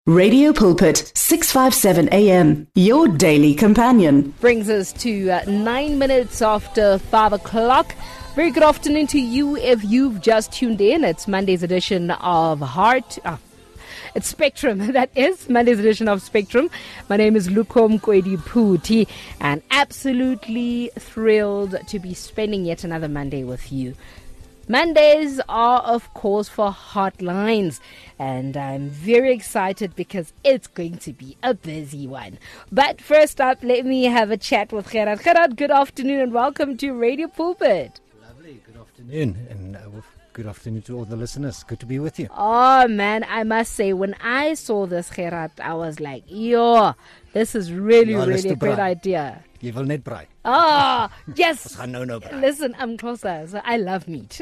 Radio Pulpit, 657 AM, your daily companion. Brings us to 9 minutes after 5 o'clock. Very good afternoon to you if you've just tuned in. It's Monday's edition of It's Spectrum, that is Monday's edition of Spectrum. My name is Lukom Kwedi Puti, and absolutely thrilled to be spending yet another Monday with you. Mondays are, of course, for hotlines, and I'm very excited because it's going to be a busy one. But first up, let me have a chat with Gerard. Gerard, good afternoon and welcome to Radio Pulpit. Lovely, good afternoon, and good afternoon to all the listeners. Good to be with you. Oh, man, I must say, when I saw this, Gerard, I was like, yo, this is really a great idea. You will net braai. Oh, yes. No braai. Listen, I'm closer, so I love meat.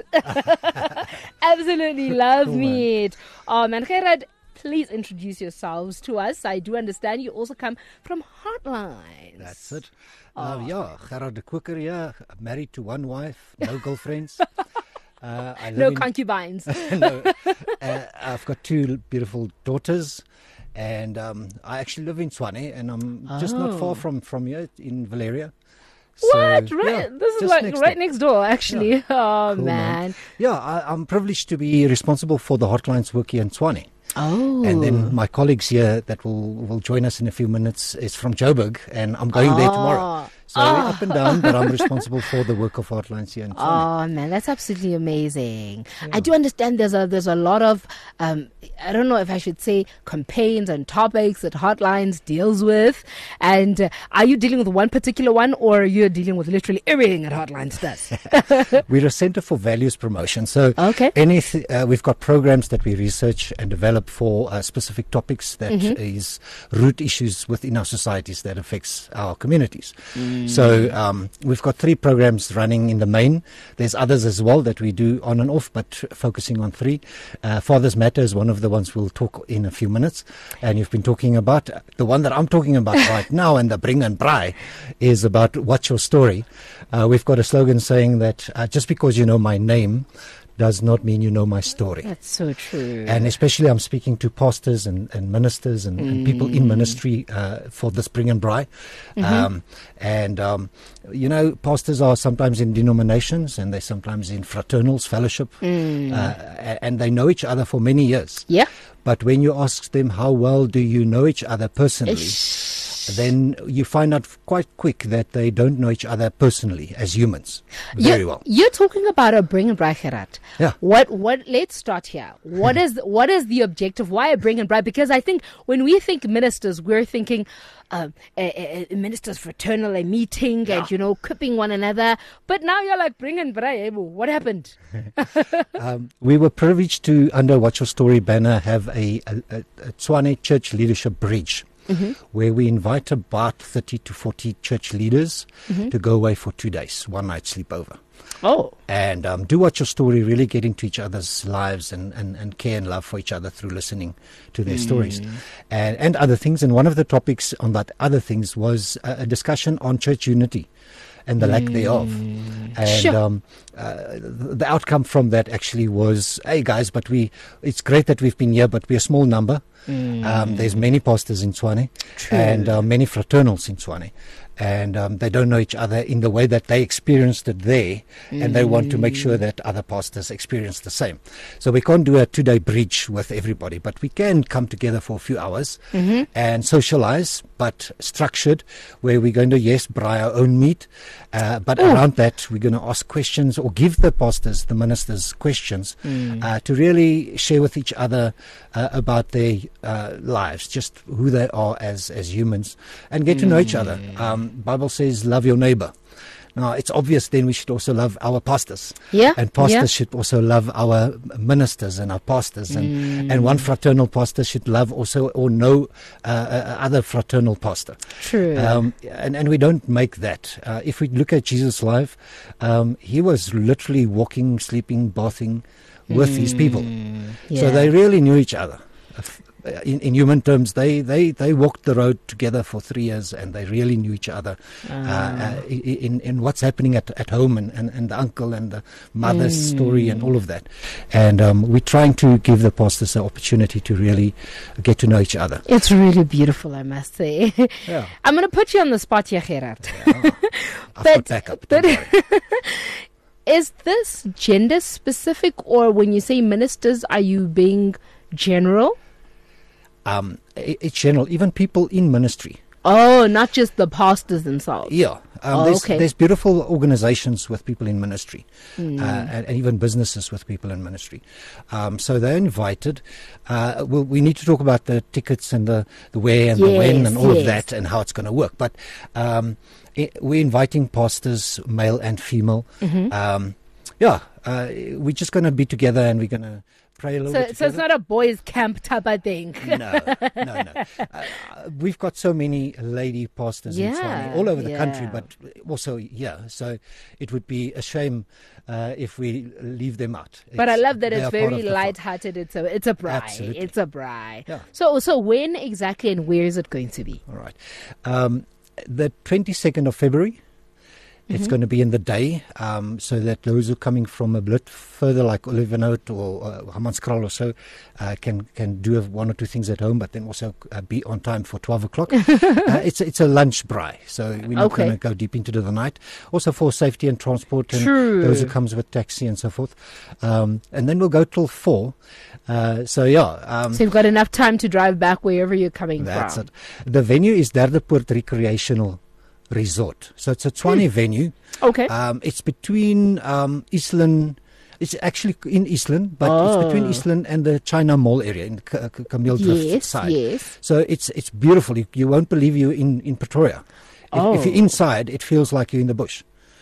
Absolutely love meat. Oh, man, Gerard, please introduce yourselves to us. I do understand you also come from Hotlines. That's it. Gerard de Koker, married to one wife, no girlfriends. No concubines. No, I've got two beautiful daughters. And I actually live in Tshwane, and I'm just not far from here in Valeria. What? So, right? This is like right next door, actually. Yeah. Oh, cool, man. Yeah, I'm privileged to be responsible for the Hotlines work here in Tshwane. Oh. And then my colleagues here that will join us in a few minutes is from Joburg, and I'm going there tomorrow. So we're up and down, but I'm responsible for the work of Hotlines here in Tshwane. Oh, man, that's absolutely amazing. Yeah. I do understand there's a lot of, I don't know if I should say campaigns and topics that Hotlines deals with. And are you dealing with one particular one, or you're dealing with literally everything that Hotlines does? We're a center for values promotion. So okay. We've got programs that we research and develop for specific topics that is root issues within our societies that affects our communities. So we've got 3 programs running in the main. There's others as well that we do on and off, but focusing on 3. Father's Matter is one of the ones we'll talk in a few minutes. And you've been talking about the one that I'm talking about right now, and the Bring and Braai is about what's your story. We've got a slogan saying that just because you know my name does not mean you know my story. That's so true. And especially I'm speaking to pastors and ministers and people in ministry for this Bring and Braai. Pastors are sometimes in denominations, and they're sometimes in fraternals, fellowship, and they know each other for many years. Yeah. But when you ask them, how well do you know each other personally, then you find out quite quick that they don't know each other personally as humans very well. You're talking about a Bring and Braai, Gerard. Yeah. What? Let's start here. What is the objective? Why a Bring and Braai? Because I think when we think ministers, we're thinking a ministers fraternal, a meeting, and quipping one another. But now you're like Bring and Braai. What happened? We were privileged to, under Watch Your Story banner, have a Tshwane Church Leadership Bridge. Where we invite about 30 to 40 church leaders to go away for 2 days, one night sleepover. Oh. And do Watch Your Story, really get into each other's lives and care and love for each other through listening to their stories and other things. And one of the topics on that other things was a discussion on church unity and the lack thereof. And the outcome from that actually was, hey guys, but it's great that we've been here, but we're a small number. There's many pastors in Tshwane and many fraternals in Tshwane. And they don't know each other in the way that they experienced it there, and they want to make sure that other pastors experience the same. So we can't do a 2-day bridge with everybody, but we can come together for a few hours and socialize, but structured, where we're going to, braai our own meat, but around that we're going to ask questions or give the pastors, the ministers, questions to really share with each other about their lives, just who they are as humans, and get to know each other. Bible says, love your neighbor. Now, it's obvious then we should also love our pastors. Yeah. And pastors should also love our ministers and our pastors. And one fraternal pastor should love also or know other fraternal pastor. True. And we don't make that. If we look at Jesus' life, he was literally walking, sleeping, bathing with his people. So they really knew each other. in human terms, they walked the road together for 3 years, and they really knew each other in what's happening at home, and the uncle and the mother's story and all of that. And we're trying to give the pastors the opportunity to really get to know each other. It's really beautiful, I must say. Yeah. I'm going to put you on the spot here, Gerard. Yeah. I've got backup. Don't worry. Is this gender specific, or when you say ministers, are you being general? It's general. Even people in ministry. Oh, not just the pastors themselves. Yeah. There's beautiful organizations with people in ministry, and even businesses with people in ministry. So they're invited. We need to talk about the tickets and the where and the when and all of that and how it's going to work. But we're inviting pastors, male and female. We're just going to be together, and we're going to pray a little bit together. So it's not a boys' camp type of thing. No. We've got so many lady pastors in Tshwane all over the country, but also so it would be a shame if we leave them out. But I love that it's very light-hearted. It's a braai. Absolutely. It's a braai. Yeah. So when exactly and where is it going to be? All right. The 22nd of February. It's going to be in the day, so that those who are coming from a bit further, like Olivenhout or Hammanskraal or so, can do one or two things at home, but then also be on time for 12 o'clock. It's a lunch braai, so we're not going to go deep into the night. Also for safety and transport, and those who comes with taxi and so forth. And then we'll go till 4. So you've got enough time to drive back wherever you're coming from. That's it. The venue is Derdepoort Recreational Resort. So it's a Tshwane venue. Okay. It's between Eastland. It's actually in Eastland, but it's between Eastland and the China Mall area in the Camille Drift side. Yes. So it's beautiful. You won't believe you're in Pretoria. If you're inside, it feels like you're in the bush.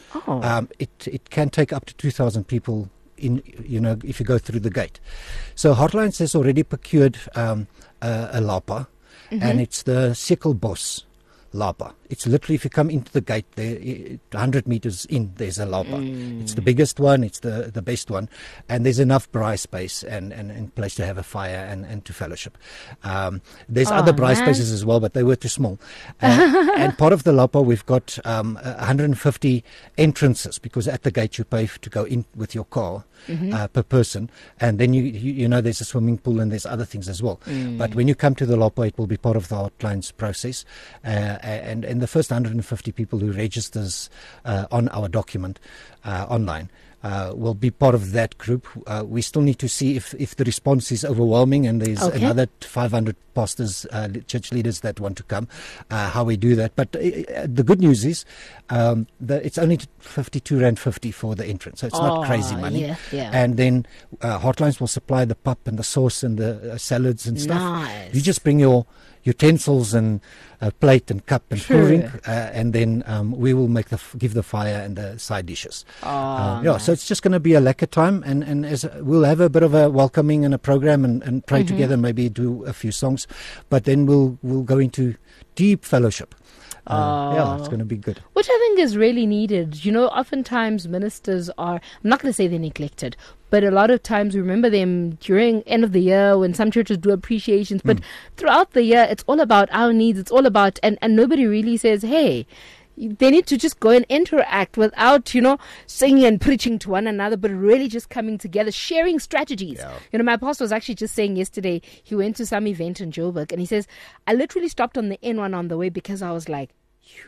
It can take up to 2,000 people in. If you go through the gate. So Heartlands has already procured a lapa, and it's the Sikkelbos lapa. It's literally, if you come into the gate, there, 100 meters in, there's a lapa. It's the biggest one, it's the best one, and there's enough braai space and place to have a fire and to fellowship. There's other braai spaces as well, but they were too small. And part of the lapa, we've got 150 entrances, because at the gate you pay to go in with your car per person, and then you know there's a swimming pool and there's other things as well. But when you come to the lapa, it will be part of the Heartlands process, and the first 150 people who registers on our document online will be part of that group. We still need to see if the response is overwhelming, and there's another 500 pastors, church leaders that want to come, how we do that. But the good news is it's only 52 Rand 50 for the entrance, so it's not crazy money. And then Heartlands will supply the pap and the sauce and the salads and stuff. Nice. You just bring your utensils and a plate and cup and cool drink, and then we will give the fire and the side dishes. So it's just going to be a lekker time, and as we'll have a bit of a welcoming and a program and pray together, maybe do a few songs, but then we'll go into deep fellowship. It's going to be good. Which I think is really needed. Oftentimes ministers are, I'm not going to say they're neglected, but a lot of times we remember them during end of the year when some churches do appreciations. But throughout the year, it's all about our needs. It's all about, and nobody really says, hey, they need to just go and interact without, singing and preaching to one another, but really just coming together, sharing strategies. My pastor was actually just saying yesterday, he went to some event in Joburg, and he says, I literally stopped on the N1 on the way because I was like,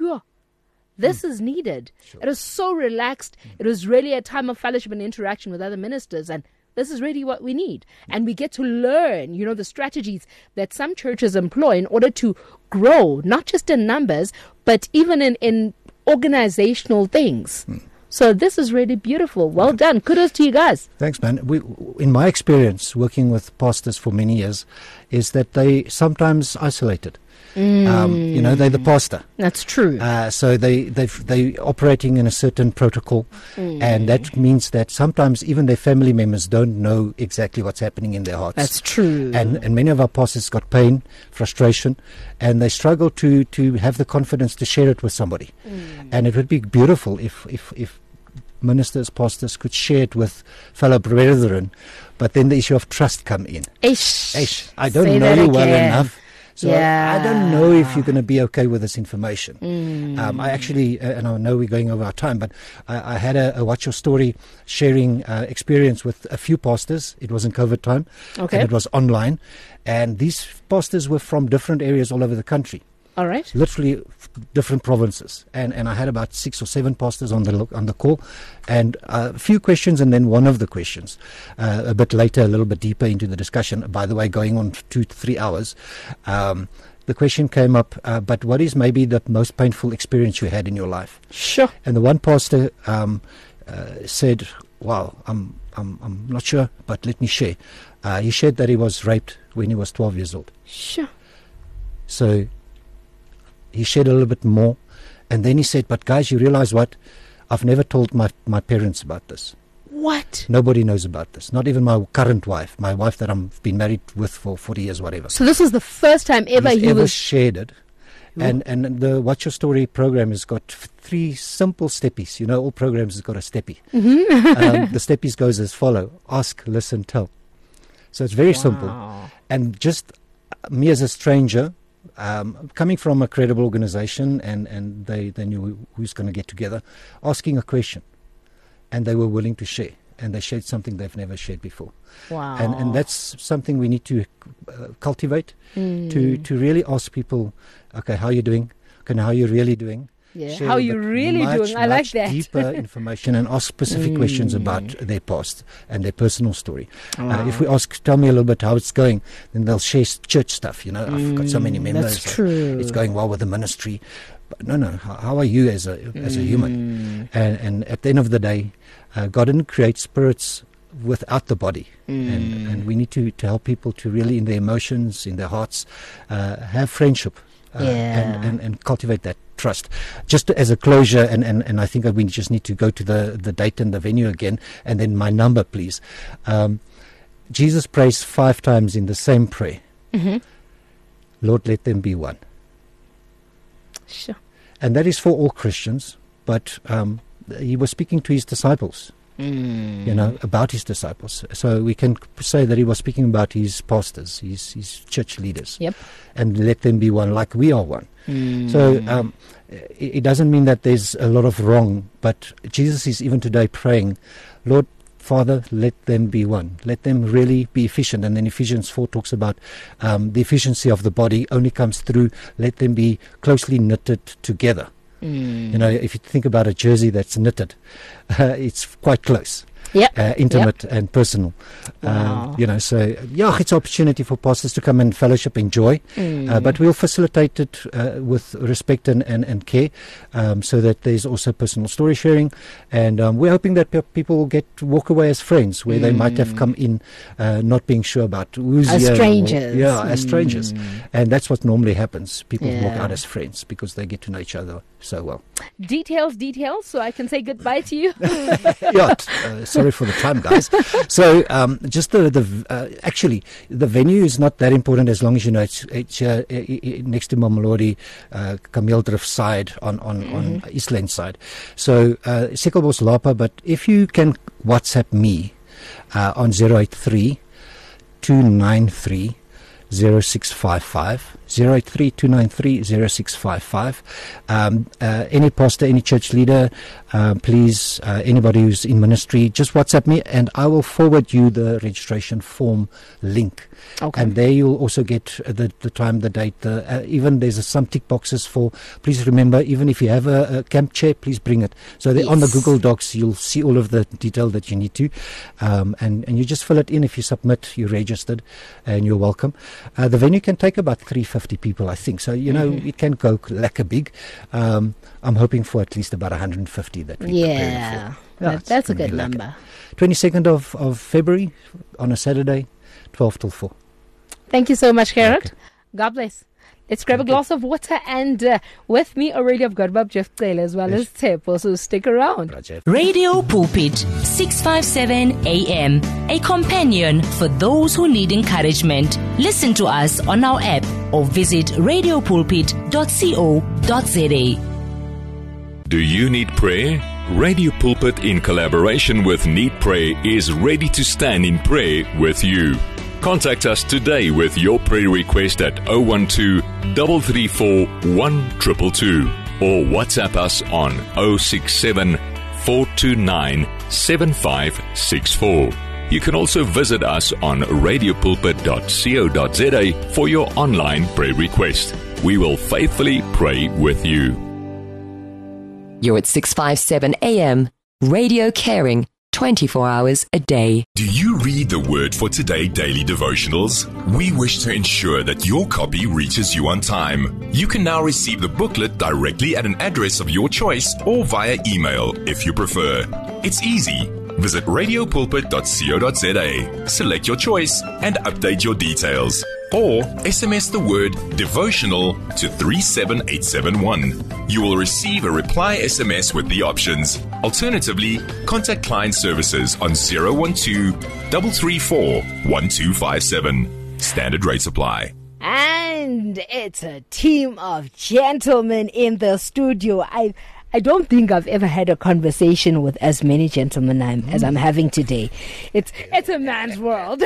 this is needed. It was so relaxed. It was really a time of fellowship and interaction with other ministers, and this is really what we need. And we get to learn, the strategies that some churches employ in order to grow, not just in numbers, but even in organizational things. So this is really beautiful. Well done. Kudos to you guys. Thanks, man. In my experience, working with pastors for many years, is that they sometimes isolated. They're the pastor. That's true. So they operating in a certain protocol, and that means that sometimes even their family members don't know exactly what's happening in their hearts. That's true. And many of our pastors got pain, frustration, and they struggle to have the confidence to share it with somebody. And it would be beautiful if ministers, pastors could share it with fellow brethren But then the issue of trust come in. Ish. I don't Say know that you well again. enough. So Yeah. I don't know if you're going to be okay with this information. I actually, and I know we're going over our time, but I had a Watch Your Story sharing experience with a few pastors. It was in COVID time, Okay. and it was online. And these pastors were from different areas all over the country, All right. literally different provinces. And I had about 6 or 7 pastors on the call, and a few questions, and then one of the questions a bit later, a little bit deeper into the discussion, by the way, going on 2 to 3 hours. The question came up, but what is maybe the most painful experience you had in your life? Sure. And the one pastor said, wow, I'm not sure, but let me share. He shared that he was raped when he was 12 years old. Sure. So he shared a little bit more, and then he said, but guys, you realize what? I've never told my parents about this. What? Nobody knows about this. Not even my current wife, my wife that I've been married with for 40 years, whatever. So this was the first time ever He's he ever was... shared it. And the Watch Your Story program has got 3 simple steppies. You know, all programs has got a steppy. The steppies goes as follow: ask, listen, tell. So it's very simple. And just me as a stranger, coming from a credible organization, and they knew who's going to get together, asking a question, and they were willing to share, and they shared something they've never shared before. Wow. And that's something we need to cultivate, to really ask people, okay, how are you doing? Okay, how are you really doing? Yeah. Share How a you bit really doing? I like much that. deeper information, and ask specific questions about their past and their personal story. If we ask, tell me a little bit how it's going, then they'll share church stuff. You know, I've got so many members. That's true. It's going well with the ministry. But no. How are you as a human? And at the end of the day, God didn't create spirits without the body, and we need to help people to really, in their emotions, in their hearts, have friendship. And cultivate that trust. Just as a closure, and I think that we just need to go to the date and the venue again, and then my number, please. Jesus prays 5 times in the same prayer. Lord, let them be one. Sure. And that is for all Christians, but he was speaking to his disciples. You know, about his disciples. So we can say that he was speaking about his pastors, his church leaders. Yep. And let them be one, like we are one. So it doesn't mean that there's a lot of wrong, but Jesus is even today praying, Lord, Father, let them be one. Let them really be efficient. And then Ephesians 4 talks about the efficiency of the body only comes through, let them be closely knitted together. You know, if you think about a jersey that's knitted, it's quite close. Intimate and personal. Wow. You know, so it's an opportunity for pastors to come and fellowship, enjoy, but we'll facilitate it with respect and care, so that there's also personal story sharing, and we're hoping that people will walk away as friends, where they might have come in not being sure about who's As here, strangers. as strangers, and that's what normally happens. People walk out as friends because they get to know each other so well. Details, so I can say goodbye to you. Sorry for the time, guys. So just actually the venue is not that important, as long as you know it's next to Mamelodi, Kameeldrift side on Eastland side. So Sikkelbos Lapa, but if you can WhatsApp me on 083 293 0655 083 0655. Any pastor, any church leader, please, anybody who's in ministry, just WhatsApp me and I will forward you the registration form link. Okay. And there you'll also get the time, the date, even there's some tick boxes for, please remember, even if you have a camp chair, please bring it. So on the Google Docs, you'll see all of the detail that you need to, and you just fill it in. If you submit, you're registered and you're welcome. The venue can take about 350 people, I think. So, you know, it can go lekker big. I'm hoping for at least about 150 that we're preparing for. That's a good number. 22nd of February on a Saturday, 12 till 4. Thank you so much, Gerard. God bless. Let's grab a glass of water, and with me already I've got Bob Jeff Taylor as well as Tepo, so stick around. Radio Pulpit, 657 AM, a companion for those who need encouragement. Listen to us on our app or visit radiopulpit.co.za. Do you need prayer? Radio Pulpit, in collaboration with Need Pray, is ready to stand in prayer with you. Contact us today with your prayer request at 012 334 1222 or WhatsApp us on 067 429 7564. You can also visit us on radiopulpit.co.za for your online prayer request. We will faithfully pray with you. You're at 657 AM, Radio Caring, 24 hours a day. Do you read the Word for Today daily devotionals? We wish to ensure that your copy reaches you on time. You can now receive the booklet directly at an address of your choice or via email if you prefer. It's easy. Visit radiopulpit.co.za, select your choice and update your details. Or SMS the word devotional to 37871. You will receive a reply SMS with the options. Alternatively, contact client services on 012 334 1257. Standard rates apply. And it's a team of gentlemen in the studio. I don't think I've ever had a conversation with as many gentlemen as I'm having today. It's a man's world.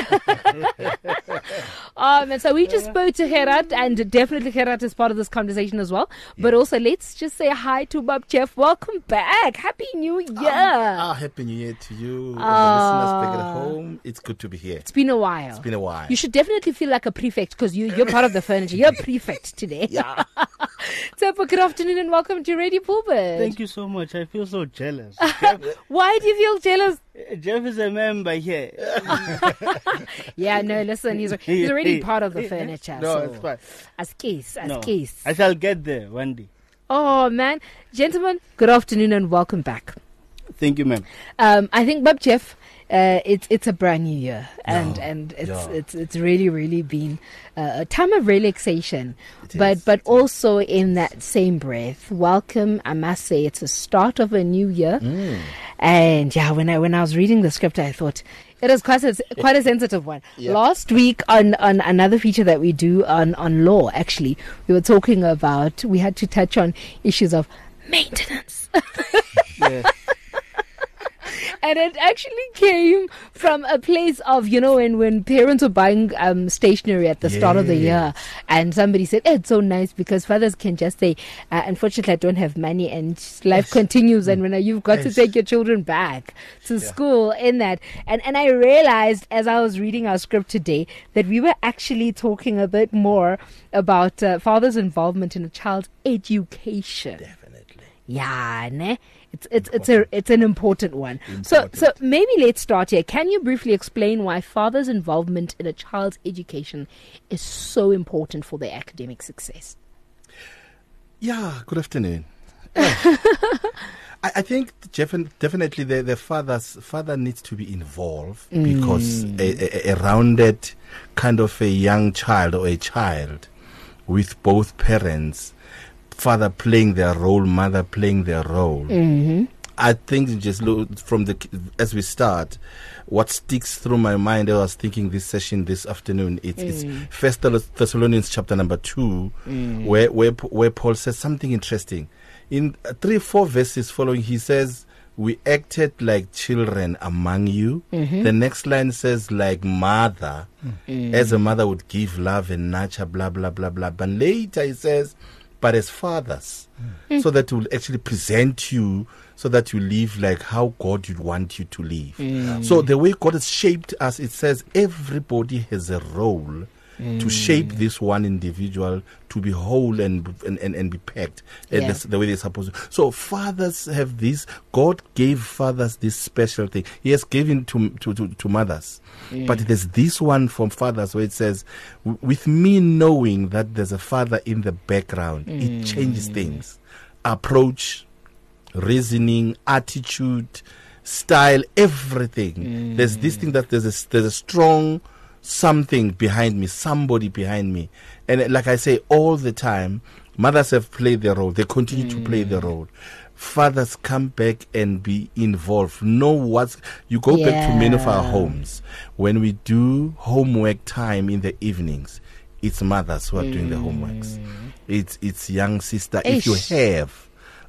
And so we just spoke to Gerard, and definitely Gerard is part of this conversation as well. But also, let's just say hi to Bob Jeff. Welcome back. Happy New Year. Happy New Year to you and the listeners back at home. It's good to be here. It's been a while. You should definitely feel like a prefect because you're part of the furniture. You're a prefect today. Yeah. So, good afternoon and welcome to Radio Pulpit. Thank you so much. I feel so jealous. Why do you feel jealous? Jeff is a member here. Yeah, no, listen, he's already part of the furniture. No, so it's fine. As case. I shall get there one day. Oh, man. Gentlemen, good afternoon and welcome back. Thank you, ma'am. I think, Bob Jeff, it's a brand new year, and it's really been a time of relaxation, but also in that same breath, welcome. I must say, it's a start of a new year, and yeah, when I was reading the script, I thought it is quite a sensitive one. Yeah. Last week on another feature that we do on law, actually, we were talking about, we had to touch on issues of maintenance. Yeah. And it actually came from a place of, when parents were buying stationery at the start of the year, and somebody said, it's so nice because fathers can just say, unfortunately, I don't have money, and life continues, and when you've got to take your children back to school in that. And I realized as I was reading our script today that we were actually talking a bit more about father's involvement in a child's education. Definitely. Yeah, ne? It's an important one. So maybe let's start here. Can you briefly explain why father's involvement in a child's education is so important for their academic success? Yeah, good afternoon. I think definitely the father needs to be involved because a rounded kind of a young child or a child with both parents, father playing their role, mother playing their role. Mm-hmm. I think just look as we start, what sticks through my mind, I was thinking this session this afternoon, it's 1 Thessalonians chapter number 2, where Paul says something interesting. In 3-4 verses following, he says, we acted like children among you. Mm-hmm. The next line says, like mother, as a mother would give love and nurture, blah, blah, blah, blah. But later he says, but as fathers, so that will actually present you so that you live like how God would want you to live. So the way God has shaped us, it says everybody has a role to shape this one individual to be whole and be packed the way they're supposed to. So fathers have this, God gave fathers this special thing. He has given to mothers. But there's this one from fathers where it says, with me knowing that there's a father in the background, it changes things. Approach, reasoning, attitude, style, everything. There's this thing that there's a strong something behind me, somebody behind me. And like I say all the time, mothers have played their role. They continue to play their role. Fathers come back and be involved. You go back to many of our homes. When we do homework time in the evenings, it's mothers who are doing the homeworks. It's young sister. If you have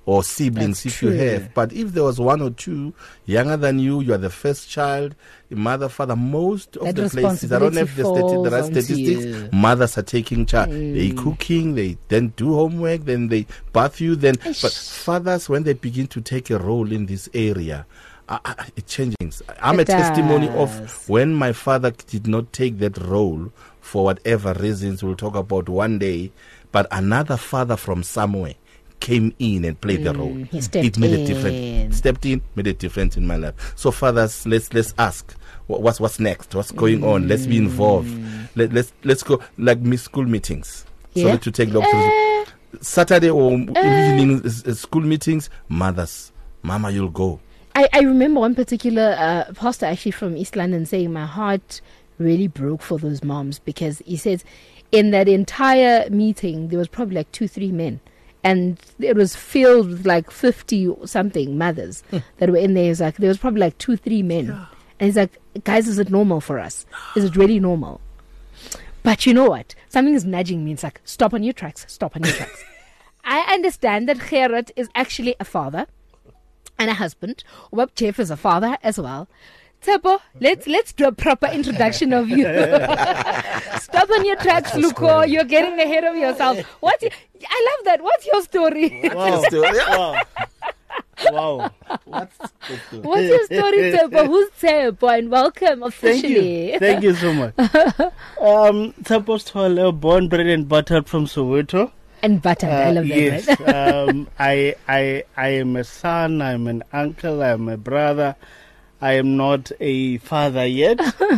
or siblings That's if you true. have. But if there was one or two younger than you are the first child, mother, father, most of That the places, I don't have the, responsibility the right falls onto statistics, you. mothers are taking charge. They cooking, they then do homework, then they bath you, then. But fathers, when they begin to take a role in this area, it changes. I'm It a testimony does. of when my father did not take that role for whatever reasons we'll talk about one day, but another father from somewhere came in and played the role. He stepped It made a in. difference. Stepped in, made a difference in my life. So fathers, let's ask what's next, what's going on. Let's be involved. Let's go like school meetings. Yeah. So to take the Saturday or evening school meetings, mothers, mama, you'll go. I remember one particular pastor actually from East London saying my heart really broke for those moms, because he says in that entire meeting there was probably like 2-3 men, and it was filled with like 50 or something mothers that were in there. He's like, there was probably like 2-3 men, and he's like, guys, is it normal for us? Is it really normal? But you know what? Something is nudging me. It's like, stop on your tracks. Stop on your tracks. I understand that Gerard is actually a father and a husband. Ubab Jeff is a father as well. Tshepo, let's do a proper introduction of you. Stop on your tracks, Luko. You're getting ahead of yourself. I love that. What's your story? Wow. Yeah. Wow. What's your story, Tshepo? Who's Tshepo? And welcome officially. Thank you so much. Supposed to born, bred and buttered from Soweto. And buttered. I love that. Yes. Right? I am a son, I'm an uncle, I'm a brother. I am not a father yet,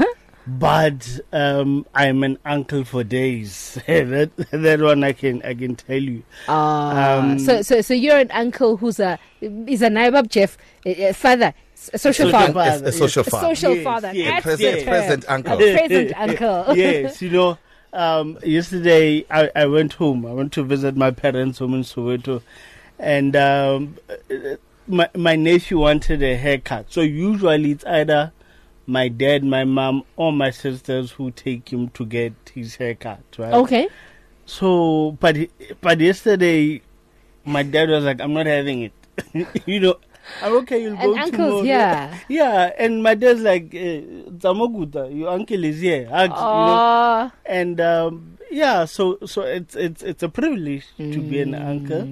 but I'm an uncle for days. that one I can tell you. So you're an uncle who's a Naibab Jeff, a father, a social father. A social A father. social Yes, father. yes. That's Present, the term. present uncle. A present uncle. Yes, yesterday I went home. I went to visit my parents home in Soweto, and my nephew wanted a haircut. So usually it's either my dad, my mom, or my sisters who take him to get his haircut, right? Okay. So, but yesterday, my dad was like, "I'm not having it." I'm okay. You'll go And uncles, tomorrow. yeah. Yeah, and my dad's like, "Zamoguta, your uncle is here." And so it's a privilege to be an uncle.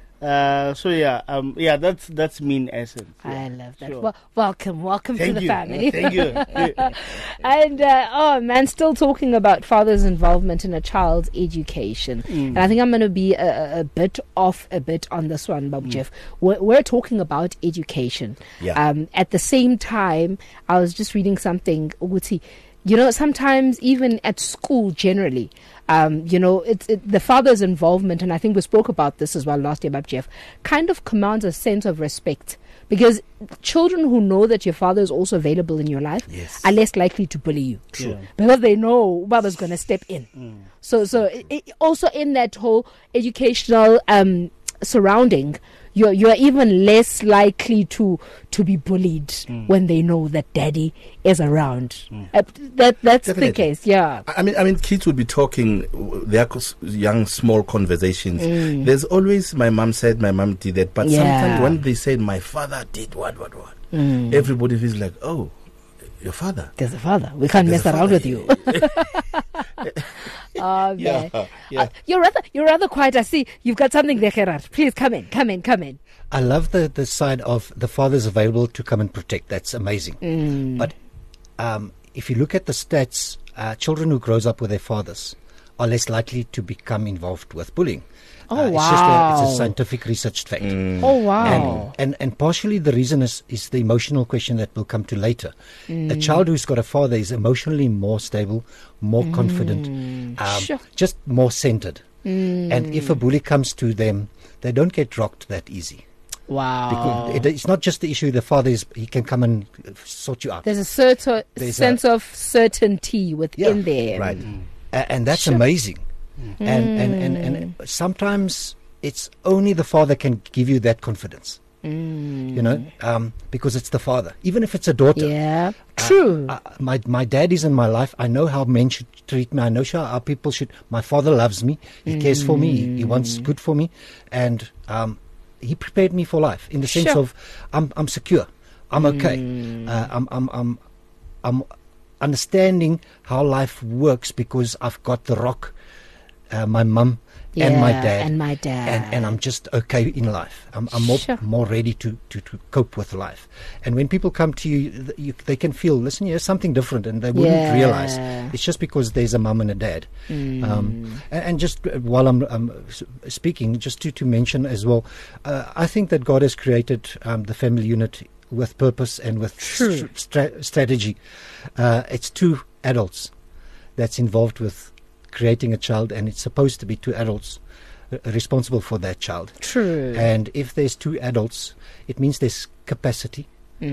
That's me in essence. I love that. Sure. Welcome to Thank the you. family. Thank you. And still talking about father's involvement in a child's education. And I think I'm going to be a bit off on this one, Bob Jeff. We're talking about education. Yeah. At the same time, I was just reading something, Uguti. Sometimes even at school generally, the father's involvement, and I think we spoke about this as well last year, Bob Jeff, kind of commands a sense of respect. Because children who know that your father is also available in your life are less likely to bully you. True. Yeah. Because they know Baba's going to step in. So also in that whole educational surrounding, you're even less likely to be bullied when they know that daddy is around. That's Definitely. the case, yeah. I mean, kids would be talking, their young, small conversations. There's always, my mom said, my mom did that. But sometimes when they said, my father did what, everybody feels like, oh, your father. There's a father. We can't There's mess a around father. with you. Oh, man. Yeah. You're rather quiet. I see you've got something there, Gerard. Please come in. I love the side of the father's available to come and protect. That's amazing. But if you look at the stats, children who grows up with their fathers are less likely to become involved with bullying. Oh, It's a scientific research fact. Oh, wow. And partially the reason is the emotional question that we'll come to later. A child who's got a father is emotionally more stable, more confident, Sure. just more centered. And if a bully comes to them, they don't get rocked that easy. Wow. Because it's not just the issue the father is, he can come and sort you out. There's a certain There's sense of certainty within there. Right. And that's Sure. amazing. And sometimes it's only the father can give you that confidence. Because it's the father. Even if it's a daughter. Yeah, true. My dad is in my life. I know how men should treat me. I know how people should. My father loves me. He cares for me. He wants good for me. And he prepared me for life in the sense Sure. of I'm secure, I'm okay, I'm understanding how life works because I've got the rock, my mum and my dad, and I'm just okay in life. I'm more ready to cope with life. And when people come to you, they can feel, listen, here's something different, and they wouldn't realize it's just because there's a mum and a dad. And just while I'm speaking, just to mention as well, I think that God has created the family unit with purpose and with strategy. It's two adults that's involved with creating a child, and it's supposed to be two adults responsible for that child. True. And if there's two adults, it means there's capacity,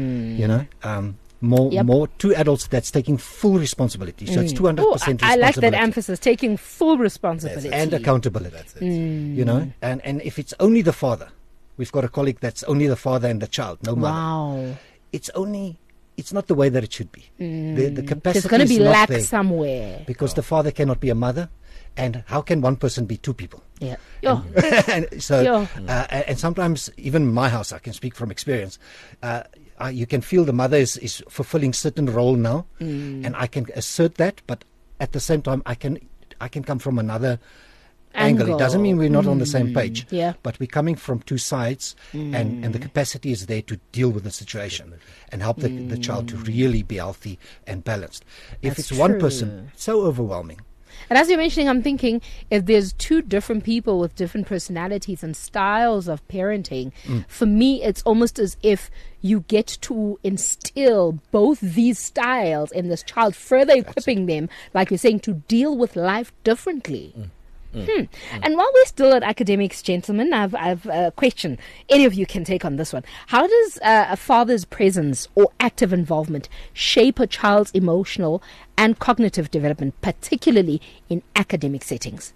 more two adults that's taking full responsibility. So it's 200% responsibility. I like that emphasis, taking full responsibility. And accountability. That's it. And if it's only the father, we've got a colleague that's only the father and the child, no mother. Wow. It's not the way that it should be. The capacity There's going to be is not lack there somewhere. because the father cannot be a mother, and how can one person be two people? Yeah. And sometimes even in my house, I can speak from experience. You can feel the mother is fulfilling certain role now, and I can assert that, but at the same time, I can come from another angle. It doesn't mean we're not on the same page, but we're coming from two sides, and the capacity is there to deal with the situation and help the child to really be healthy and balanced. If That's it's one true. person, it's so overwhelming. And as you're mentioning, I'm thinking if there's two different people with different personalities and styles of parenting, for me, it's almost as if you get to instill both these styles in this child, further equipping them, like you're saying, to deal with life differently. And while we're still at academics, gentlemen, I've a question. Any of you can take on this one. How does a father's presence or active involvement shape a child's emotional and cognitive development, particularly in academic settings?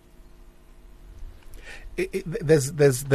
There's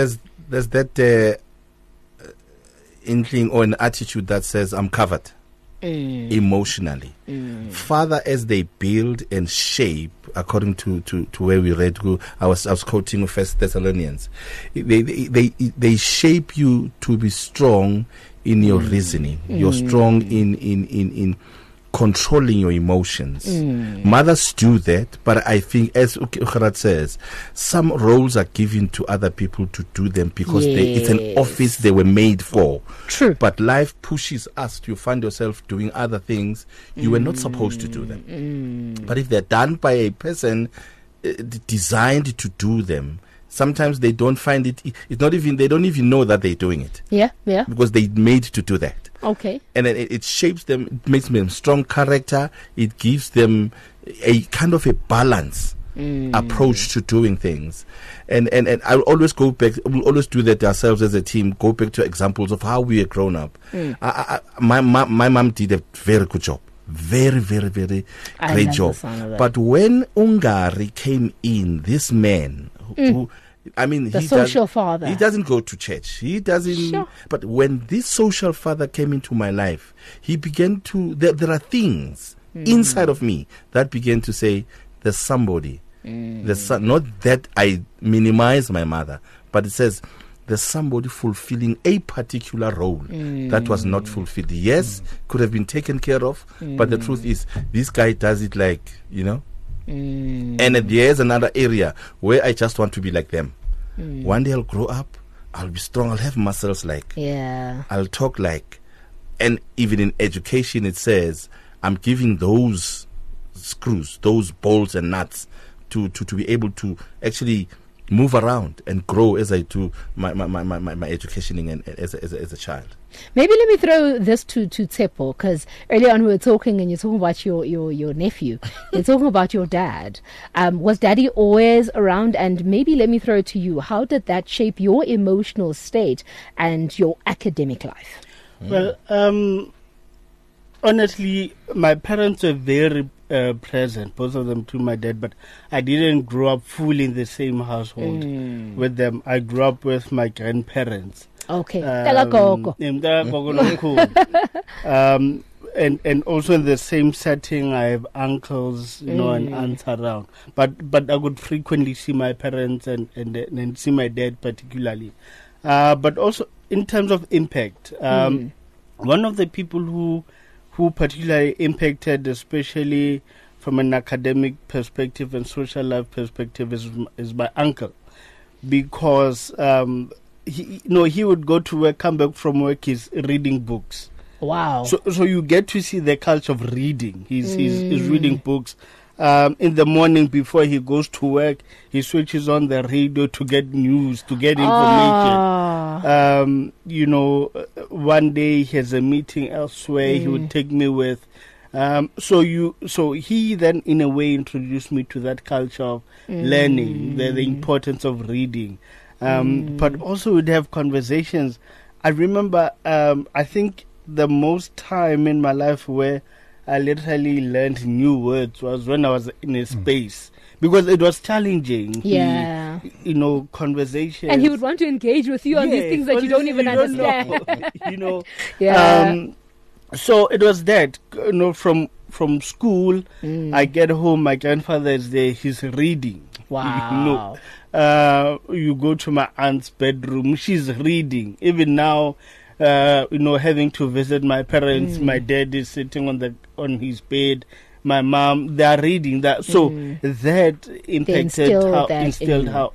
that inkling or an attitude that says I'm covered emotionally. Father, as they build and shape, according to where we read, I was quoting First Thessalonians. They shape you to be strong in your reasoning. You're strong in controlling your emotions. Mothers do that, but I think, as Ukharat says, some roles are given to other people to do them because it's an office they were made for. True. But life pushes us to find yourself doing other things you were not supposed to do them. But if they're done by a person designed to do them, sometimes they don't find it. It's not even. They don't even know that they're doing it. Yeah. Because they're made to do that. Okay. And then it shapes them, it makes them strong character, it gives them a kind of a balance approach to doing things. And I'll always go back, we'll always do that ourselves as a team, go back to examples of how we are grown up. My mom did a very good job. Very, very, very great job. But when Ungari came in, this man who the social father. He doesn't go to church. He doesn't. Sure. But when this social father came into my life, he began to. There are things inside of me that began to say, "There's somebody." Not that I minimize my mother, but it says there's somebody fulfilling a particular role that was not fulfilled. Yes, could have been taken care of, but the truth is, this guy does it like, And there's another area where I just want to be like them. One day I'll grow up, I'll be strong, I'll have muscles like. I'll talk like. And even in education it says, I'm giving those screws, those bolts and nuts to be able to actually move around and grow as I do my educationing and as a child. Maybe let me throw this to Tsepo, because earlier on we were talking and you're talking about your nephew. You're talking about your dad. Was daddy always around? And maybe let me throw it to you. How did that shape your emotional state and your academic life? Well, honestly, my parents were very present, both of them to my dad, but I didn't grow up fully in the same household with them. I grew up with my grandparents. Okay. And also in the same setting, I have uncles, and aunts around. But I would frequently see my parents and see my dad particularly. but also in terms of impact. One of the people who particularly impacted, especially from an academic perspective and social life perspective, is my uncle, because he would go to work, come back from work, he's reading books. Wow. So you get to see the culture of reading. He's reading books. In the morning before he goes to work, he switches on the radio to get news, to get information. One day he has a meeting elsewhere. He would take me with. So he then in a way introduced me to that culture of learning, the importance of reading. But also we'd have conversations. I remember, I think the most time in my life where I literally learned new words was when I was in a space, because it was challenging. Yeah. Conversations. And he would want to engage with you on these things that you don't even understand. Yeah. So it was that, from school, I get home, my grandfather is there, he's reading. Wow. You go to my aunt's bedroom, she's reading. Even now, having to visit my parents, my dad is sitting on his bed, my mom, they are reading that. So that impacted instilled how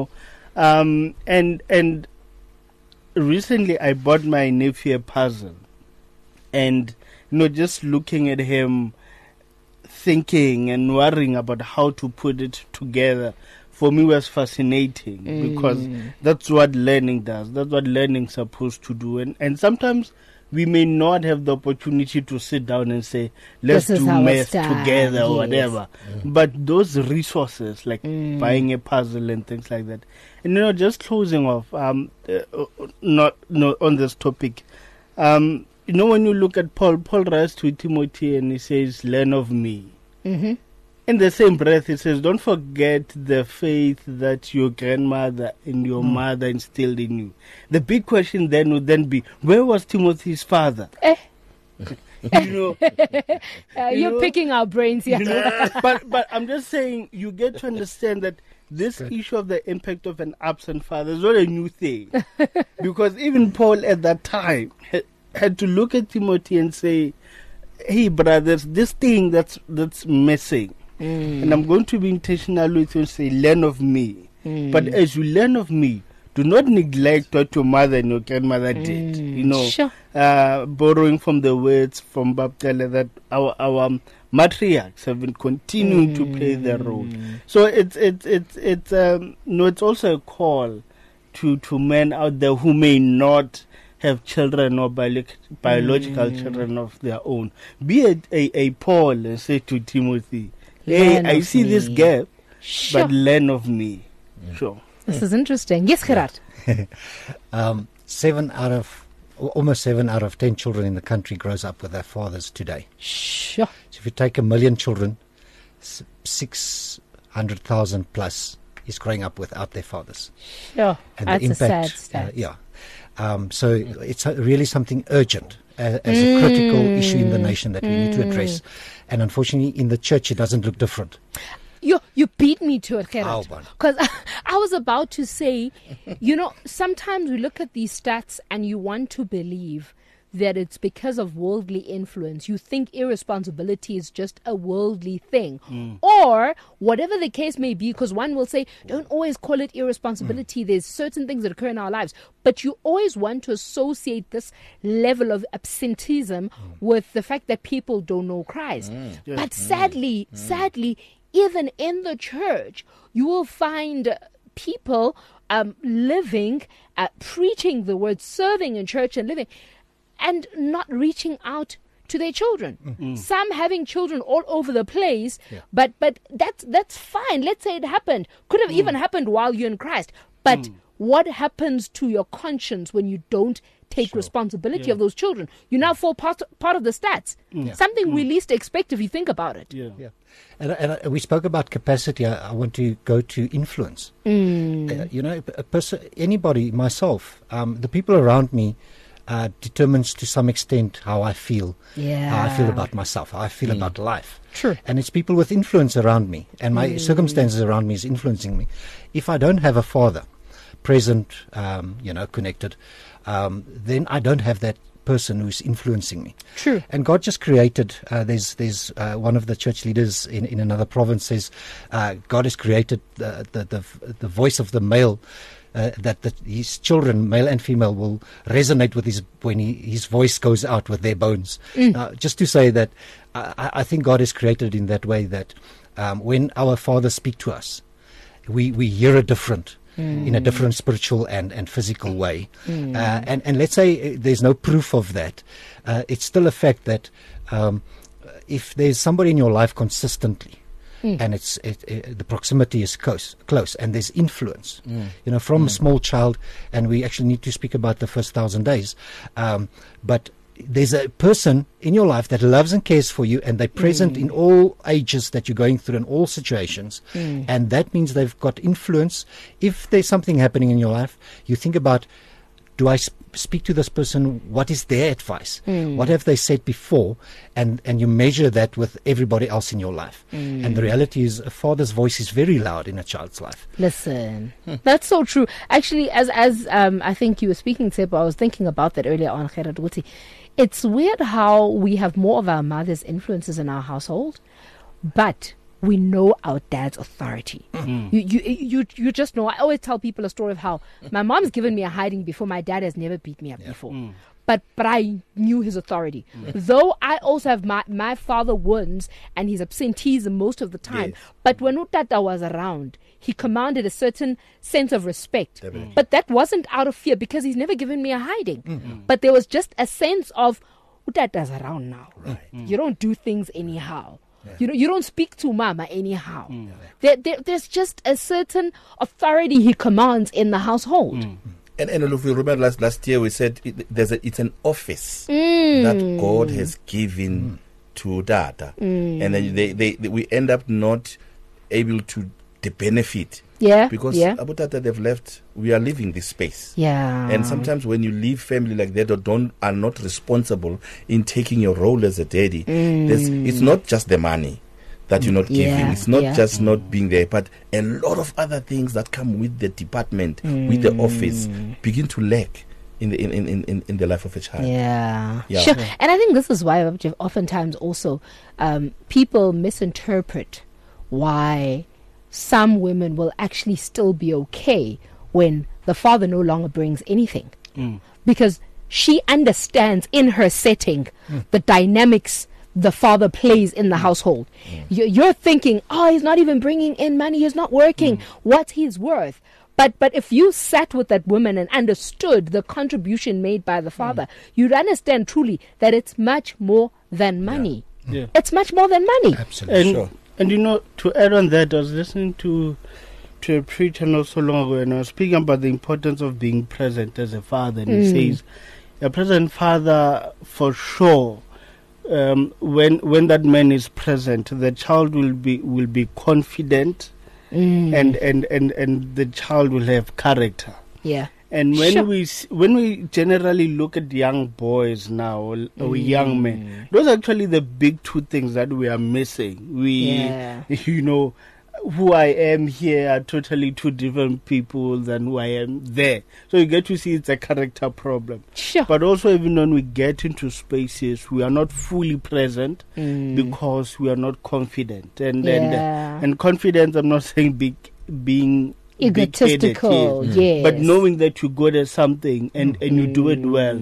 and recently I bought my nephew a puzzle, and just looking at him, thinking and worrying about how to put it together, for me was fascinating, because that's what learning does. That's what learning's supposed to do. And sometimes we may not have the opportunity to sit down and say, let's do math together or whatever. But those resources, like buying a puzzle and things like that. And just closing off, not on this topic, when you look at Paul writes to Timothy and he says, learn of me. In the same breath, it says, don't forget the faith that your grandmother and your mother instilled in you. The big question then would then be, where was Timothy's father? You're picking our brains here. But I'm just saying, you get to understand that this issue of the impact of an absent father is not a new thing. Because even Paul at that time had to look at Timothy and say, hey, brothers, this thing that's missing. And I'm going to be intentional with you and say, learn of me. But as you learn of me, do not neglect what your mother and your grandmother did. Sure. Borrowing from the words from Baptela that our matriarchs have been continuing to play their role. So it's also a call to men out there who may not have children or biological children of their own. Be a Paul and say to Timothy, hey, I see this gap, but learn of me. Sure. This is interesting. Yes, Gerard. Almost 7 out of 10 children in the country grows up with their fathers today. Sure. So if you take 1 million children, 600,000 plus is growing up without their fathers. Sure. And that's the impact, a sad stat. So it's really something urgent as a critical issue in the nation that we need to address. And unfortunately, in the church, it doesn't look different. You beat me to it, Gerard. Oh, because I was about to say, sometimes we look at these stats and you want to believe that it's because of worldly influence. You think irresponsibility is just a worldly thing. Or whatever the case may be, because one will say, don't always call it irresponsibility. There's certain things that occur in our lives. But you always want to associate this level of absenteeism with the fact that people don't know Christ. But sadly, even in the church, you will find people living, preaching the word, serving in church and living, and not reaching out to their children. Some having children all over the place, but that's fine. Let's say it happened. Could have even happened while you're in Christ. But what happens to your conscience when you don't take responsibility of those children? You now fall part of the stats. Something we least expect if you think about it. And we spoke about capacity. I want to go to influence. Anybody, myself, the people around me, determines to some extent how I feel, how I feel about myself, how I feel about life. True. And it's people with influence around me, and my circumstances around me is influencing me. If I don't have a father, present, connected, then I don't have that person who's influencing me. True. And God just created, there's one of the church leaders in another province says, God has created the voice of the male, that his children, male and female, will resonate with when his voice goes out with their bones. Just to say that I think God has created in that way that when our fathers speak to us, we hear it different. In a different spiritual and physical way. And let's say there's no proof of that. It's still a fact that if there's somebody in your life consistently, and the proximity is close, and there's influence, from a small child, and we actually need to speak about the first 1,000 days. But there's a person in your life that loves and cares for you, and they're present in all ages that you're going through in all situations. And that means they've got influence. If there's something happening in your life, you think about, do I speak to this person? What is their advice? What have they said before? And you measure that with everybody else in your life. And the reality is a father's voice is very loud in a child's life. Listen, that's so true. Actually, as I think you were speaking, Tsepo, I was thinking about that earlier on, Gerard Guti. It's weird how we have more of our mother's influences in our household, but we know our dad's authority. You just know. I always tell people a story of how my mom's given me a hiding before. My dad has never beat me up before. But I knew his authority. Though I also have my father wins and he's absenteeism most of the time. Yes. But when Utata was around, he commanded a certain sense of respect. But that wasn't out of fear because he's never given me a hiding. But there was just a sense of Utata's around now. You don't do things anyhow. You don't speak to mama anyhow. There's just a certain authority he commands in the household. And if we remember last year, we said it's an office that God has given to Dada. And then we end up not able to benefit. Because Abu Tata, they've left, we are leaving this space. And sometimes when you leave family like that or are not responsible in taking your role as a daddy, it's not just the money that you're not giving. It's not just not being there, but a lot of other things that come with the department, with the office, begin to lack in the life of a child. Sure. And I think this is why oftentimes also people misinterpret why some women will actually still be okay when the father no longer brings anything. Because she understands in her setting the dynamics the father plays in the household. You're thinking, he's not even bringing in money, he's not working, what's his worth? But if you sat with that woman and understood the contribution made by the father, you'd understand truly that it's much more than money. It's much more than money. Absolutely. And to add on that, I was listening to a preacher not so long ago, and I was speaking about the importance of being present as a father. And he says, a present father, for sure, when that man is present, the child will be confident, and the child will have character. And when we generally look at young boys now or young men, those are actually the big two things that we are missing. Who I am here are totally two different people than who I am there. So you get to see it's a character problem. But also even when we get into spaces, we are not fully present because we are not confident. And confidence, I'm not saying being egotistical, but knowing that you're good at something and you do it well.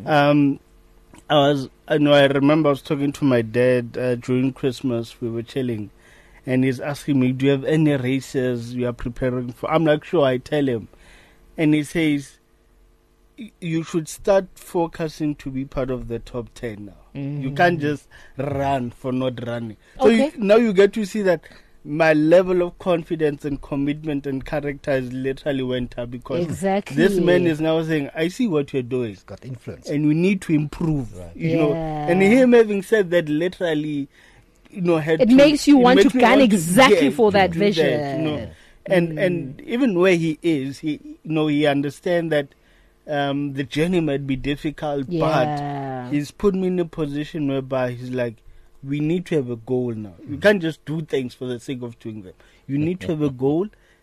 I remember I was talking to my dad during Christmas. We were chilling, and he's asking me, do you have any races you are preparing for? I'm like, sure. I tell him, and he says, you should start focusing to be part of the top 10 now. You can't just run for not running. So now you get to see that my level of confidence and commitment and character has literally went up because this man is now saying, I see what you're doing. It's got influence. And we need to improve. And him having said that literally, it makes you want to gun exactly for that vision. And even where he is, he understands that the journey might be difficult, but he's put me in a position whereby he's like, we need to have a goal now. You can't just do things for the sake of doing them. You need to have a goal,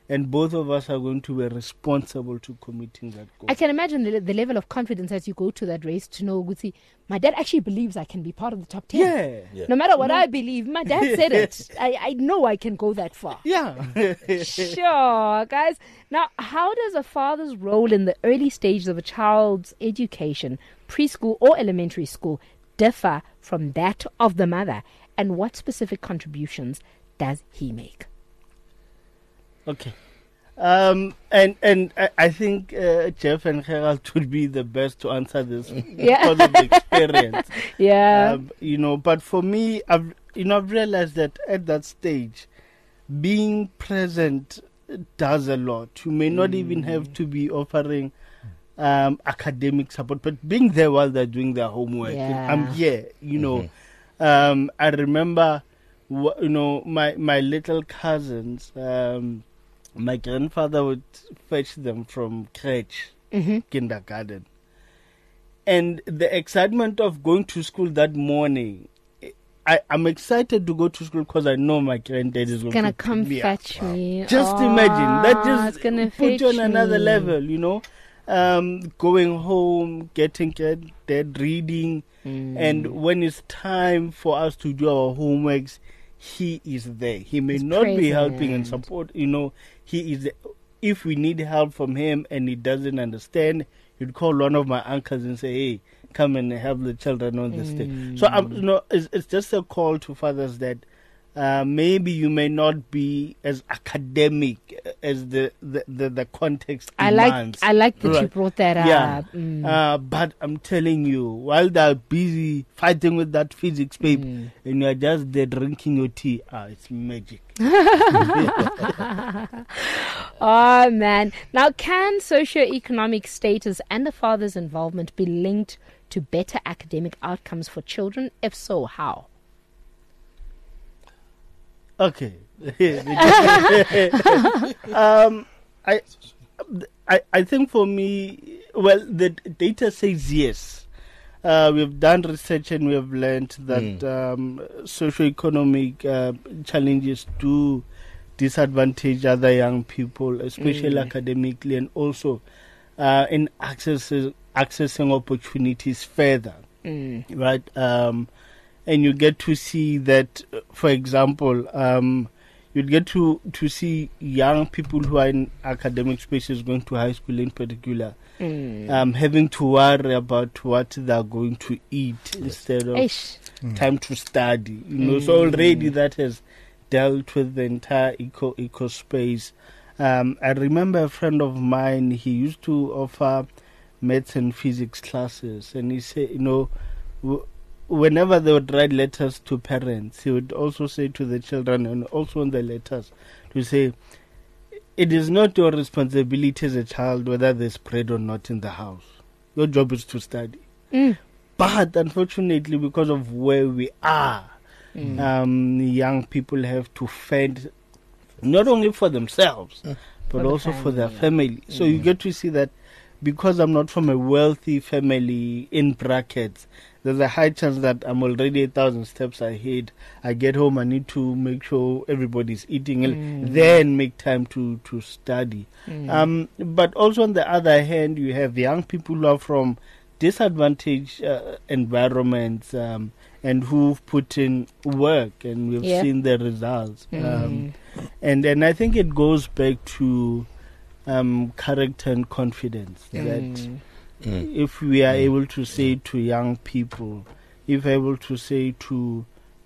and both of us are going to be responsible to committing that goal. I can imagine the level of confidence as you go to that race to know, Guti, my dad actually believes I can be part of the top 10. Yeah. No matter what I believe, my dad said it. I know I can go that far. Yeah. Sure, guys. Now, how does a father's role in the early stages of a child's education, preschool or elementary school, differ from that of the mother? And what specific contributions does he make? Okay. And I think Jeff and Gerald would be the best to answer this because of the experience. Yeah. But for me, I've realized that at that stage, being present does a lot. You may not even have to be offering academic support, but being there while they're doing their homework. Yeah. I'm here, I remember, my little cousins, my grandfather would fetch them from crèche, kindergarten. And the excitement of going to school that morning, I'm excited to go to school because I know my granddad is going to come pick me fetch up. me. Just imagine. That it's just gonna put you on fetch another me. level, going home, getting granddad reading. And when it's time for us to do our homeworks, he is there. He may He's not be helping and present. support, he is there. If we need help from him and he doesn't understand, you'd call one of my uncles and say, hey, come and help the children on this day. So, it's just a call to fathers that maybe you may not be as academic as the context demands. I like that you Right. brought that up. But I'm telling you, while they're busy fighting with that physics paper and you're just there drinking your tea, it's magic. Oh, man. Now, can socioeconomic status and the father's involvement be linked to better academic outcomes for children? If so, how? Okay. I think for me, well, the data says yes. We've done research and we have learned that socioeconomic challenges do disadvantage other young people, especially academically, and also in accessing opportunities further. Right? And you get to see that, for example, you'd get to see young people who are in academic spaces going to high school in particular, having to worry about what they're going to eat instead of time to study. So already that has dealt with the entire eco space. I remember a friend of mine, he used to offer maths and physics classes, and he said, whenever they would write letters to parents, he would also say to the children, and also in the letters, to say, it is not your responsibility as a child whether there's bread or not in the house. Your job is to study. But unfortunately, because of where we are, young people have to fend not only for themselves, but also for their family. So you get to see that because I'm not from a wealthy family, in brackets, there's a high chance that I'm already 1,000 steps ahead. I get home, I need to make sure everybody's eating, and then make time to study. But also on the other hand, you have young people who are from disadvantaged environments and who've put in work, and we've seen the results. And I think it goes back to character and confidence, that if we are able to say to young people, if able to say to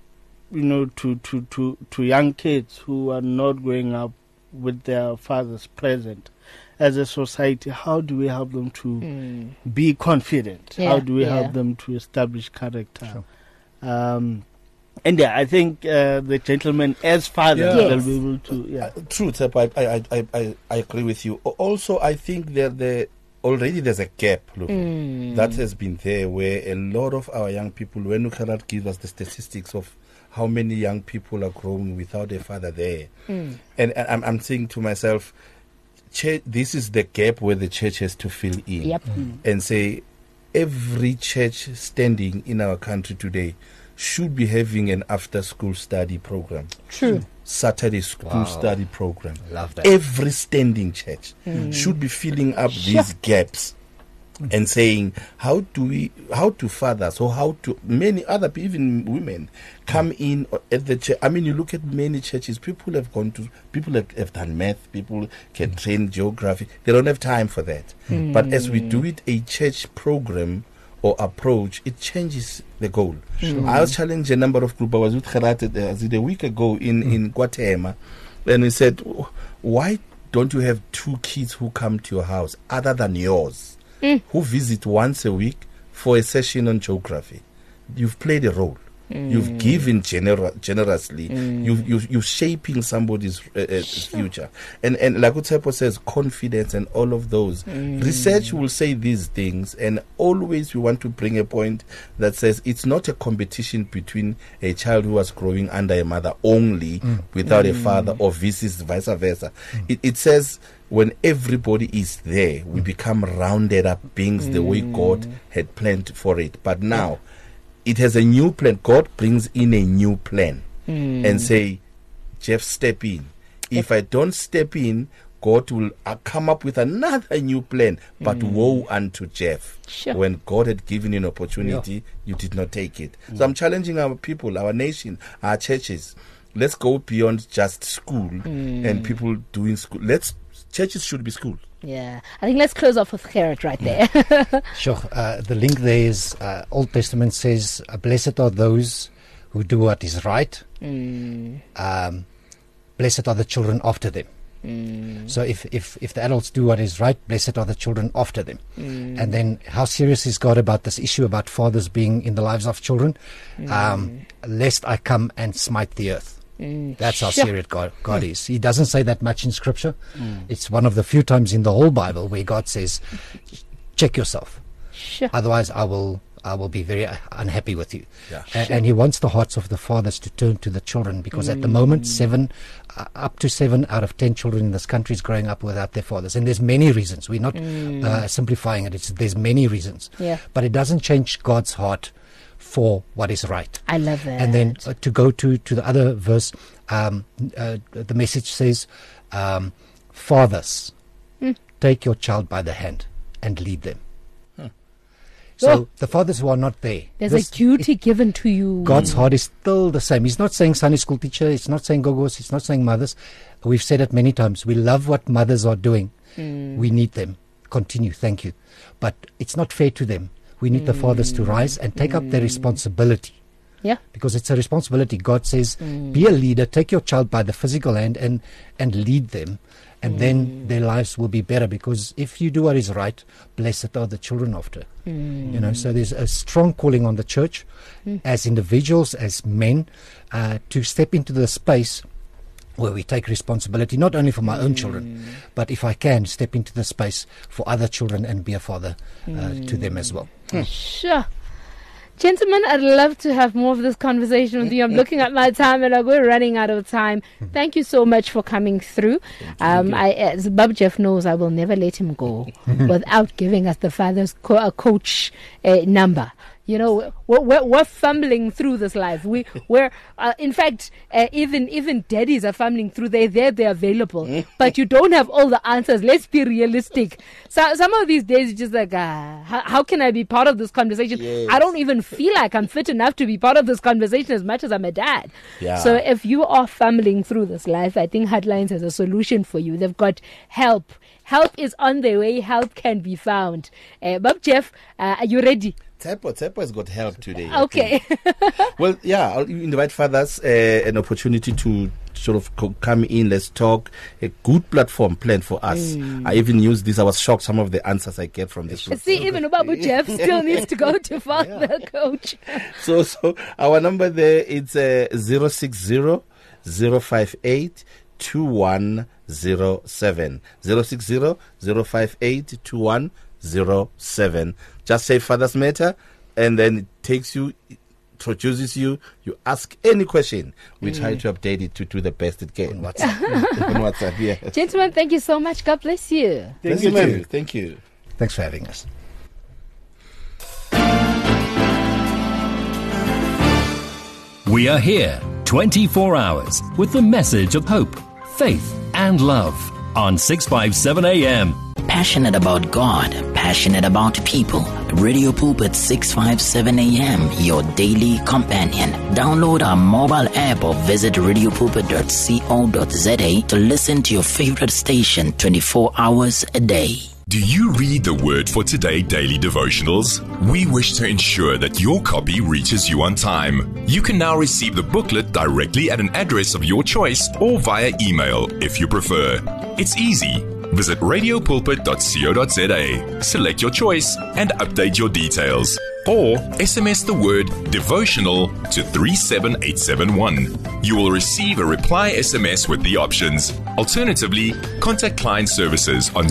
to young kids who are not growing up with their fathers present, as a society, how do we help them to be confident? How do we help them to establish character? Sure. And I think the gentleman, as father, will be able to. True, Tsep, I agree with you. Also, I think that already there's a gap, look, that has been there, where a lot of our young people, when you cannot give us the statistics of how many young people are growing without a father there. And I'm saying to myself, this is the gap where the church has to fill in and say, every church standing in our country today should be having an after-school study program. True. Saturday school study program. Love that. Every standing church should be filling up these gaps and saying, how do fathers or how do many other people, even women, come in at the church? I mean, you look at many churches, people have done math, people can train geography. They don't have time for that. But as we do it, a church program or approach, it changes the goal. I was challenging a number of groups. I was with Gerard a week ago in Guatemala, and we said, why don't you have 2 kids who come to your house other than yours, who visit once a week for a session on geography? You've played a role. You've given generously. You're shaping somebody's future. And like Utepo says, confidence and all of those. Research will say these things, and always we want to bring a point that says it's not a competition between a child who was growing under a mother only without a father, or vice versa. It says when everybody is there, we become rounded up beings the way God had planned for it. But now, it has a new plan. God brings in a new plan and say, Jeff, step in. If I don't step in, God will come up with another new plan. But woe unto Jeff. Sure. When God had given you an opportunity, you did not take it. So I'm challenging our people, our nation, our churches. Let's go beyond just school and people doing school. Churches should be schools. Yeah, I think let's close off with Gerard right there. Sure. The link there is Old Testament says, blessed are those who do what is right. Blessed are the children after them. So if the adults do what is right, blessed are the children after them. And then how serious is God about this issue about fathers being in the lives of children? Lest I come and smite the earth. That's how serious God is. He doesn't say that much in Scripture. It's one of the few times in the whole Bible where God says, check yourself. Otherwise I will be very unhappy with you. And He wants the hearts of the fathers to turn to the children, because at the moment up to 7 out of 10 children in this country is growing up without their fathers. And there's many reasons. We're not simplifying it. There's many reasons. But it doesn't change God's heart for what is right. I love that. And then to go to the other verse, the message says, fathers, take your child by the hand and lead them. So the fathers who are not there, there's a duty given to you. God's heart is still the same. He's not saying Sunday school teacher, it's not saying gogos, it's not saying mothers. We've said it many times. We love what mothers are doing. We need them. Continue, thank you. But it's not fair to them. We need the fathers to rise and take up their responsibility. Because it's a responsibility. God says, be a leader, take your child by the physical hand and lead them. And then their lives will be better, because if you do what is right, blessed are the children after. So there's a strong calling on the church as individuals, as men, to step into the space where we take responsibility, not only for my own children, but if I can, step into the space for other children and be a father to them as well. Sure. Gentlemen, I'd love to have more of this conversation with you. I'm looking at my time and we're running out of time. Thank you so much for coming through. As Bob Jeff knows, I will never let him go without giving us the father's coach number. You know, we're fumbling through this life. We're in fact, even daddies are fumbling through. They're available, but you don't have all the answers. Let's be realistic. So some of these days, it's just like, how can I be part of this conversation? I don't even feel like I'm fit enough to be part of this conversation as much as I'm a dad. So if you are fumbling through this life, I think Headlines has a solution for you. They've got help. Help is on the way. Help can be found. Bob Jeff, are you ready? Tepo has got help today. Okay. Well, I'll invite fathers an opportunity to sort of come in. Let's talk. A good platform planned for us. I even use this. I was shocked some of the answers I get from this. See, even Babu Jeff still needs to go to father coach. So our number there is 060 058 2107 060 058 2107. Just say Fathers Matter, and then it takes you, introduces you. You ask any question. We try to update it to do the best it can. On WhatsApp, yeah. Gentlemen, thank you so much. God bless you. Thank you. Thank you. Thanks for having us. We are here 24 hours with the message of hope, faith, and love on 657 AM. Passionate about God, passionate about people. Radio Pulpit 657 AM, your daily companion. Download our mobile app or visit radiopulpit.co.za to listen to your favorite station 24 hours a day. Do you read the Word for Today daily devotionals? We wish to ensure that your copy reaches you on time. You can now receive the booklet directly at an address of your choice or via email if you prefer. It's easy. Visit radiopulpit.co.za, select your choice and update your details. Or SMS the word devotional to 37871. You will receive a reply SMS with the options. Alternatively, contact client services on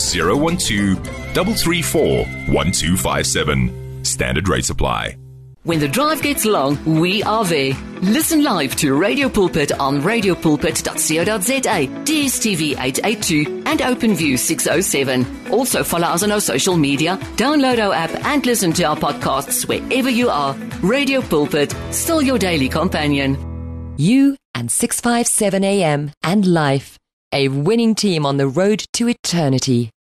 012-334-1257. Standard rates apply. When the drive gets long, we are there. Listen live to Radio Pulpit on radiopulpit.co.za, DSTV 882 and OpenView 607. Also follow us on our social media, download our app and listen to our podcasts wherever you are. Radio Pulpit, still your daily companion. You and 657 AM and life, a winning team on the road to eternity.